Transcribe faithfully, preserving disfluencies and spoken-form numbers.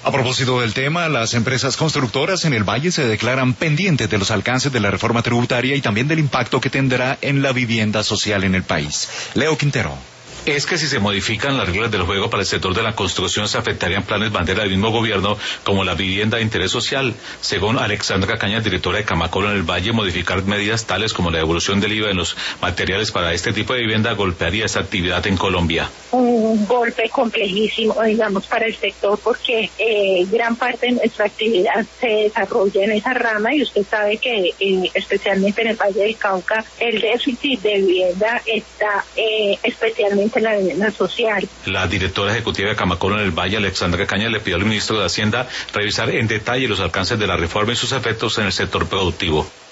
A propósito del tema, las empresas constructoras en el Valle se declaran pendientes de los alcances de la reforma tributaria y también del impacto que tendrá en la vivienda social en el país. Leo Quintero. Es que si se modifican las reglas del juego para el sector de la construcción, se afectarían planes bandera del mismo gobierno, como la vivienda de interés social. Según Alexandra Cañas, directora de Camacolo en el Valle, modificar medidas tales como la devolución del I V A en los materiales para este tipo de vivienda golpearía esa actividad en Colombia. Un golpe complejísimo, digamos, para el sector, porque eh, gran parte de nuestra actividad se desarrolla en esa rama y usted sabe que eh, especialmente en el Valle del Cauca el déficit de vivienda está eh, especialmente en la vivienda social. La directora ejecutiva de Camacolo en el Valle, Alexandra Cañas, le pidió al ministro de Hacienda revisar en detalle los alcances de la reforma y sus efectos en el sector productivo.